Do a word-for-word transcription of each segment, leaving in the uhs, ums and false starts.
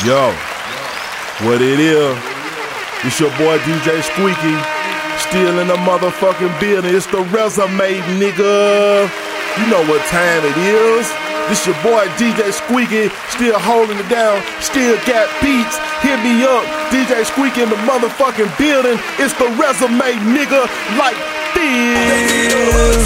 Yo, what it is? It's your boy D J Squeaky, still in the motherfucking building. It's the resume, nigga. You know what time it is. This your boy D J Squeaky, still holding it down, still got beats. Hit me up, D J Squeaky in the motherfucking building. It's the resume, nigga, like this.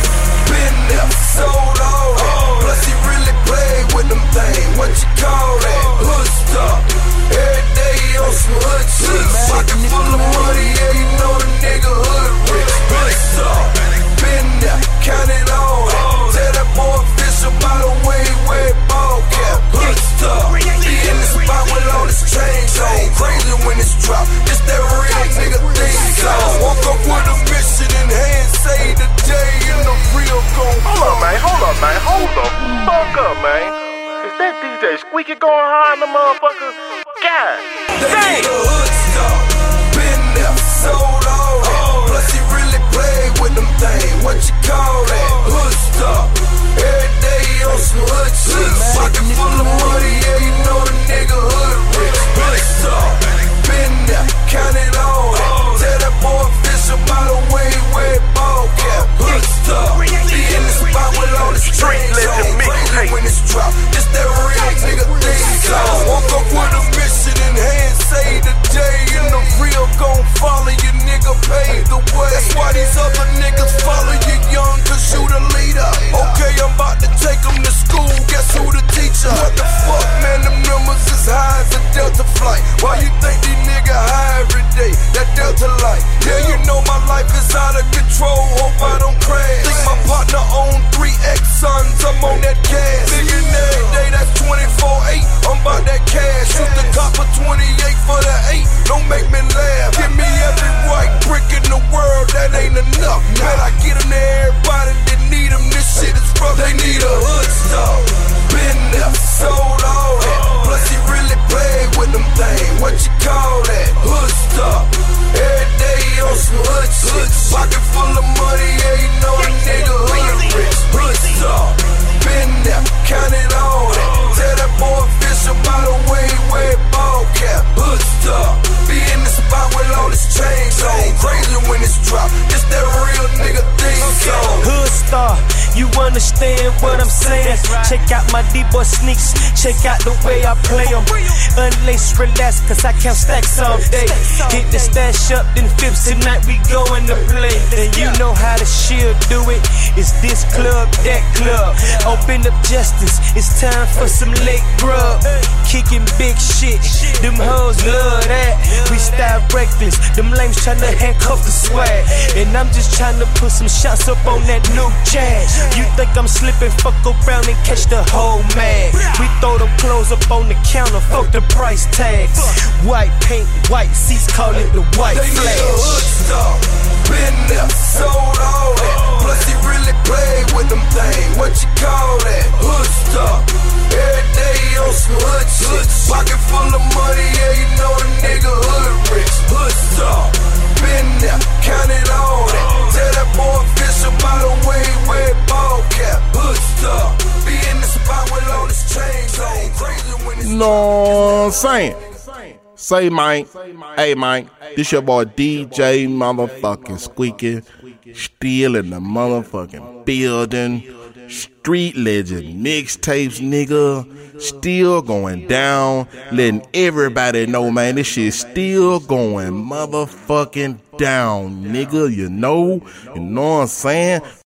Been there, so long. Plus he really played with them things. What you call that? Hood stuff. Every day on some hood shit. Pocket full of money, yeah, you know the nigga hood rich. Hood stuff. Been there, count it on. Tell that boy official by the way he wear ball cap. Hood stuff. Be in the spot with all this change on. Crazy when it's drop. This that real nigga thing. So woke up with a mission in hand. Say the day in the real gon' Hold up, man. Hold up, man. Hold the fuck up, man. Is that D J Squeaky going hard in the motherfucker? God damn. Hood stuff. Been there, so long. Plus he really played with them things. What you call that? Hood stuff. Every day on some hood shit. Pocket full of money, yeah, you know the nigga hood rich. Hood stuff. Been there, count it on. Tell that boy official by the way he wear ball cap. Hood stuff. Be in the spot with all this strange on. Crazy when it's drop. This that real nigga thing. So woke up with a mission in hand. Say the day in the real gon' follow you, nigga pave the way. That's why these other niggas follow you young, cause you the leader. Okay, I'm about to take them to school. Guess who the teacher? What the fuck, man? Them numbers is high as a Delta flight. Why you think these niggas high every day? That Delta light. Yeah, you know my life is out of control. Hope I don't crash. Think my partner own three X-Sons. I'm on that gas. Million every day, that's twenty-four eight. I'm about that cash. Shoot the cop for twenty-eight for the eight. Don't make me laugh. Give me every white brick in the world. That ain't enough. Man, I get them to everybody that need them. This shit is rough. They need a hood stuff. Been there, so long. Plus he really played with them things. What you call that? Hood stuff. Every day on some hood shit. Pocket full of money, yeah, you know the nigga hood rich. Hood stuff. Been there, count it on. Tell that boy official by the way he wear ball cap. Hood stuff. Be in the spot with all this change on. Crazy when it's drop. This that real nigga thing. So Hood star, you understand what I'm saying? Check out my D-boy sneaks. Check out the way I play them. Unlace, relax, cause I count stacks all day. Hit the stash up, then flips tonight we going to play. And you know how the shield do it. It's this club, that club. Open up justice, it's time for some late grub. Kicking big shit, them hoes love that. We style reckless, them lames tryna handcuff the swag. And I'm just tryna put some shots up on that new jazz. You think I'm slipping, fuck around and catch the whole mag. We throw them clothes up on the counter, fuck the price tags. White paint, white seats, call it the white they flag. need a hood stuff. Been there, so long. Plus he really played with them things. What you call that? Hood stuff. Every day on some hood shit. Pocket full of money, yeah, you know the nigga hood rich. Hood stuff. Been there, count it on. Tell that boy official by the way he wear ball cap. Hood stuff. Be in the spot with all this change on. Crazy when it's know what I'm saying? Say, Mike. Hey, Mike. This your boy D J motherfucking Squeaky. Still in the motherfucking building. Street legend mixtapes, nigga. Still going down. Letting everybody know, man, this shit still going motherfucking down, nigga. You know? You know what I'm saying?